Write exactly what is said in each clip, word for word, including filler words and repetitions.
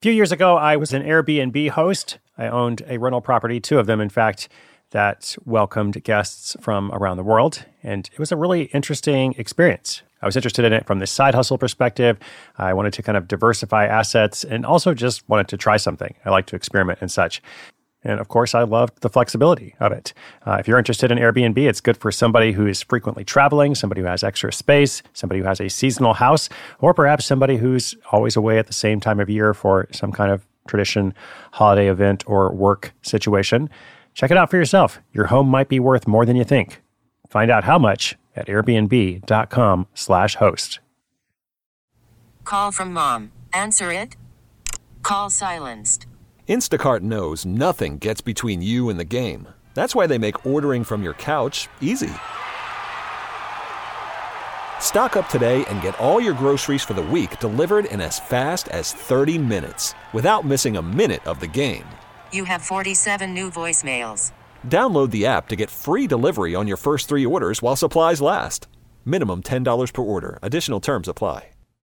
few years ago, I was an Airbnb host. I owned a rental property, two of them, in fact, that welcomed guests from around the world. And it was a really interesting experience. I was interested in it from the side hustle perspective. I wanted to kind of diversify assets and also just wanted to try something. I like to experiment and such. And of course, I loved the flexibility of it. Uh, if you're interested in Airbnb, it's good for somebody who is frequently traveling, somebody who has extra space, somebody who has a seasonal house, or perhaps somebody who's always away at the same time of year for some kind of tradition, holiday event, or work situation. Check it out for yourself. Your home might be worth more than you think. Find out how much at airbnb.com slash host. Call from mom. Answer it. Call silenced. Instacart knows nothing gets between you and the game. That's why they make ordering from your couch easy. Stock up today and get all your groceries for the week delivered in as fast as thirty minutes without missing a minute of the game. You have forty-seven new voicemails. Download the app to get free delivery on your first three orders while supplies last. Minimum ten dollars per order. Additional terms apply.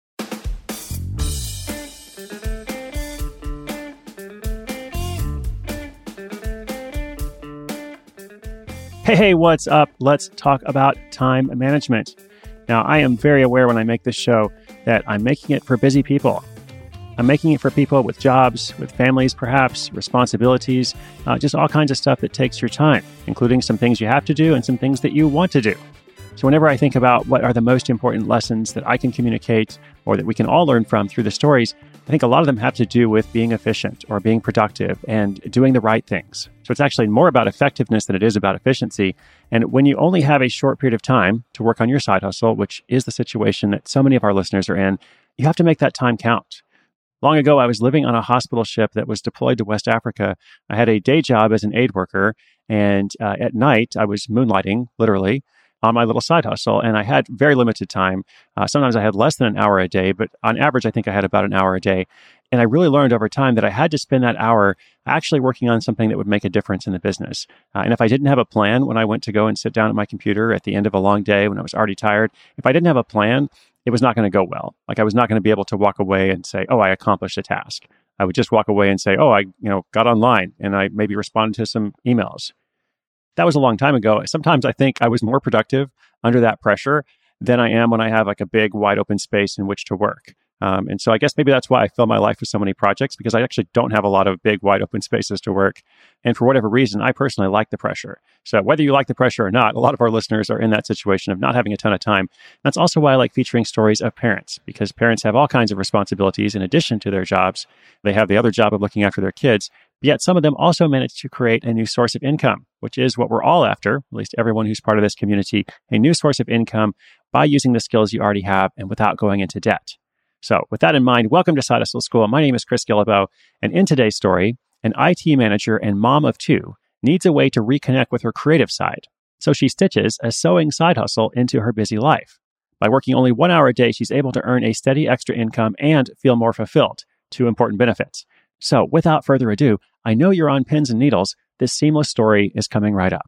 Hey, hey, what's up? Let's talk about time management. Now, I am very aware when I make this show that I'm making it for busy people. I'm making it for people with jobs, with families perhaps, responsibilities, uh, just all kinds of stuff that takes your time, including some things you have to do and some things that you want to do. So whenever I think about what are the most important lessons that I can communicate or that we can all learn from through the stories, I think a lot of them have to do with being efficient or being productive and doing the right things. So it's actually more about effectiveness than it is about efficiency. And when you only have a short period of time to work on your side hustle, which is the situation that so many of our listeners are in, you have to make that time count. Long ago, I was living on a hospital ship that was deployed to West Africa. I had a day job as an aid worker, and uh, at night, I was moonlighting, literally, on my little side hustle, and I had very limited time. Uh, sometimes I had less than an hour a day, but on average, I think I had about an hour a day. And I really learned over time that I had to spend that hour actually working on something that would make a difference in the business. Uh, and if I didn't have a plan when I went to go and sit down at my computer at the end of a long day when I was already tired, if I didn't have a plan, it was not going to go well. Like I was not going to be able to walk away and say, oh, I accomplished a task. I would just walk away and say, oh, I you know got online and I maybe responded to some emails. That was a long time ago. Sometimes I think I was more productive under that pressure than I am when I have like a big wide open space in which to work. Um, and so I guess maybe that's why I fill my life with so many projects, because I actually don't have a lot of big wide open spaces to work. And for whatever reason, I personally like the pressure. So whether you like the pressure or not, a lot of our listeners are in that situation of not having a ton of time. That's also why I like featuring stories of parents, because parents have all kinds of responsibilities in addition to their jobs. They have the other job of looking after their kids. Yet some of them also manage to create a new source of income, which is what we're all after, at least everyone who's part of this community, a new source of income by using the skills you already have and without going into debt. So with that in mind, welcome to Side Hustle School. My name is Chris Guillebeau, and in today's story, an I T manager and mom of two needs a way to reconnect with her creative side. So she stitches a sewing side hustle into her busy life. By working only one hour a day, she's able to earn a steady extra income and feel more fulfilled, two important benefits. So without further ado, I know you're on pins and needles. This seamless story is coming right up.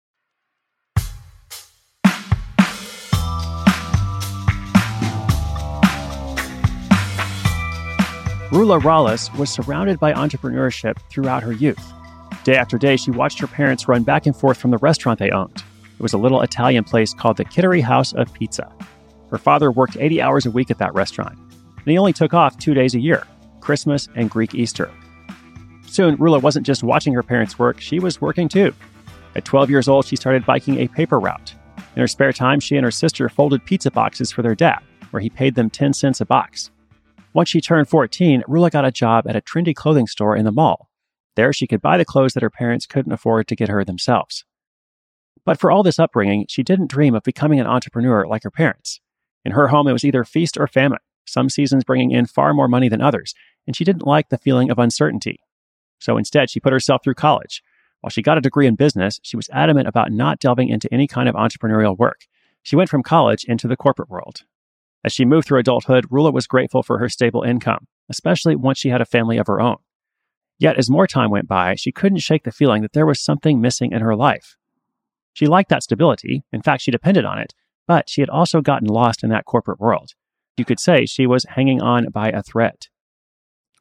Rula Rallis was surrounded by entrepreneurship throughout her youth. Day after day, she watched her parents run back and forth from the restaurant they owned. It was a little Italian place called the Kittery House of Pizza. Her father worked eighty hours a week at that restaurant, and he only took off two days a year, Christmas and Greek Easter. Soon, Rula wasn't just watching her parents work, she was working too. At twelve years old, she started biking a paper route. In her spare time, she and her sister folded pizza boxes for their dad, where he paid them ten cents a box. Once she turned fourteen, Rula got a job at a trendy clothing store in the mall. There, she could buy the clothes that her parents couldn't afford to get her themselves. But for all this upbringing, she didn't dream of becoming an entrepreneur like her parents. In her home, it was either feast or famine, some seasons bringing in far more money than others, and she didn't like the feeling of uncertainty. So instead, she put herself through college. While she got a degree in business, she was adamant about not delving into any kind of entrepreneurial work. She went from college into the corporate world. As she moved through adulthood, Rula was grateful for her stable income, especially once she had a family of her own. Yet as more time went by, she couldn't shake the feeling that there was something missing in her life. She liked that stability. In fact, she depended on it, but she had also gotten lost in that corporate world. You could say she was hanging on by a thread.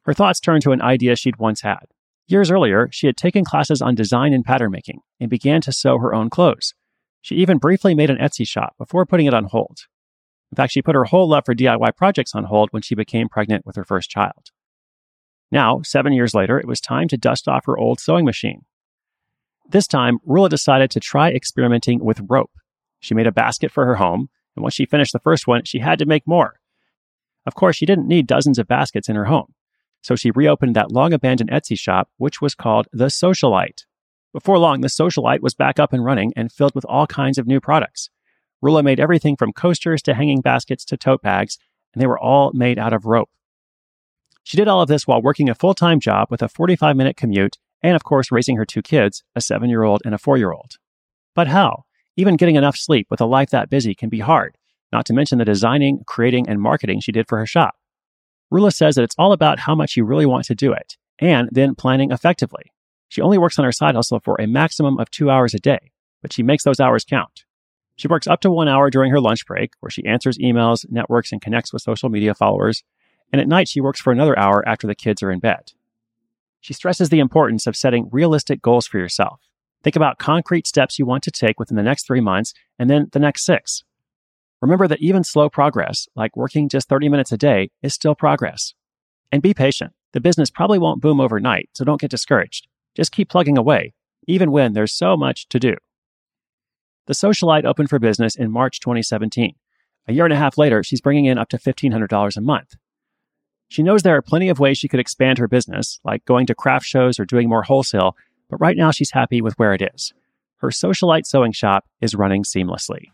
Her thoughts turned to an idea she'd once had. Years earlier, she had taken classes on design and pattern making and began to sew her own clothes. She even briefly made an Etsy shop before putting it on hold. In fact, she put her whole love for D I Y projects on hold when she became pregnant with her first child. Now, seven years later, it was time to dust off her old sewing machine. This time, Rula decided to try experimenting with rope. She made a basket for her home, and once she finished the first one, she had to make more. Of course, she didn't need dozens of baskets in her home, so she reopened that long-abandoned Etsy shop, which was called The Socialite. Before long, The Socialite was back up and running and filled with all kinds of new products. Rula made everything from coasters to hanging baskets to tote bags, and they were all made out of rope. She did all of this while working a full-time job with a forty-five minute commute and, of course, raising her two kids, a seven-year-old and a four-year-old. But how? Even getting enough sleep with a life that busy can be hard, not to mention the designing, creating, and marketing she did for her shop. Rula says that it's all about how much you really want to do it, and then planning effectively. She only works on her side hustle for a maximum of two hours a day, but she makes those hours count. She works up to one hour during her lunch break, where she answers emails, networks, and connects with social media followers. And at night, she works for another hour after the kids are in bed. She stresses the importance of setting realistic goals for yourself. Think about concrete steps you want to take within the next three months and then the next six. Remember that even slow progress, like working just thirty minutes a day, is still progress. And be patient. The business probably won't boom overnight, so don't get discouraged. Just keep plugging away, even when there's so much to do. The Socialite opened for business in March twenty seventeen. A year and a half later, she's bringing in up to fifteen hundred dollars a month. She knows there are plenty of ways she could expand her business, like going to craft shows or doing more wholesale, but right now she's happy with where it is. Her Socialite sewing shop is running seamlessly.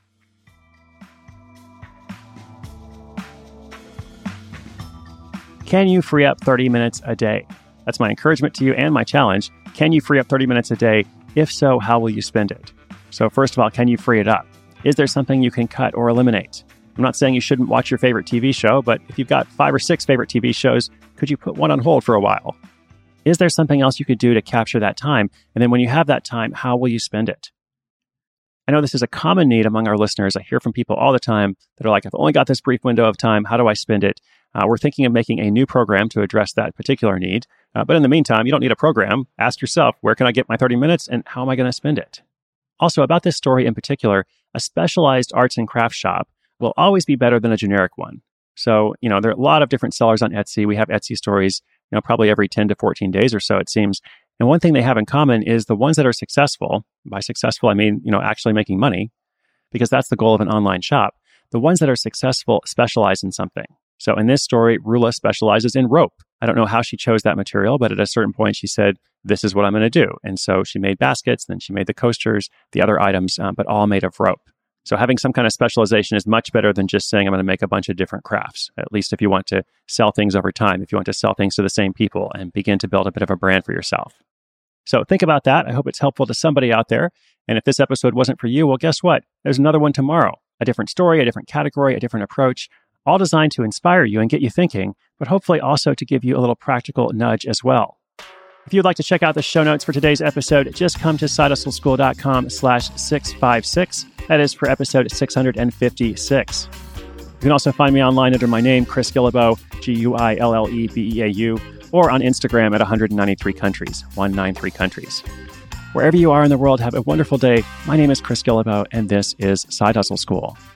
Can you free up thirty minutes a day? That's my encouragement to you and my challenge. Can you free up thirty minutes a day? If so, how will you spend it? So first of all, can you free it up? Is there something you can cut or eliminate? I'm not saying you shouldn't watch your favorite T V show, but if you've got five or six favorite T V shows, could you put one on hold for a while? Is there something else you could do to capture that time? And then when you have that time, how will you spend it? I know this is a common need among our listeners. I hear from people all the time that are like, I've only got this brief window of time. How do I spend it? Uh, we're thinking of making a new program to address that particular need. Uh, but in the meantime, you don't need a program. Ask yourself, where can I get my thirty minutes and how am I going to spend it? Also, about this story in particular, a specialized arts and crafts shop will always be better than a generic one. So, you know, there are a lot of different sellers on Etsy. We have Etsy stories, you know, probably every ten to fourteen days or so, it seems. And one thing they have in common is the ones that are successful, by successful, I mean, you know, actually making money, because that's the goal of an online shop. The ones that are successful specialize in something. So in this story, Rula specializes in rope. I don't know how she chose that material, but at a certain point she said, this is what I'm going to do. And so she made baskets, then she made the coasters, the other items, um, but all made of rope. So having some kind of specialization is much better than just saying, I'm going to make a bunch of different crafts, at least if you want to sell things over time, if you want to sell things to the same people and begin to build a bit of a brand for yourself. So think about that. I hope it's helpful to somebody out there. And if this episode wasn't for you, well, guess what? There's another one tomorrow. A different story, a different category, a different approach, all designed to inspire you and get you thinking, but hopefully also to give you a little practical nudge as well. If you'd like to check out the show notes for today's episode, just come to sidehustleschool.com slash 656. That is for episode six hundred fifty-six. You can also find me online under my name, Chris Guillebeau, G U I L L E B E A U, or on Instagram at one hundred ninety-three countries, one hundred ninety-three countries. Wherever you are in the world, have a wonderful day. My name is Chris Guillebeau, and this is Side Hustle School.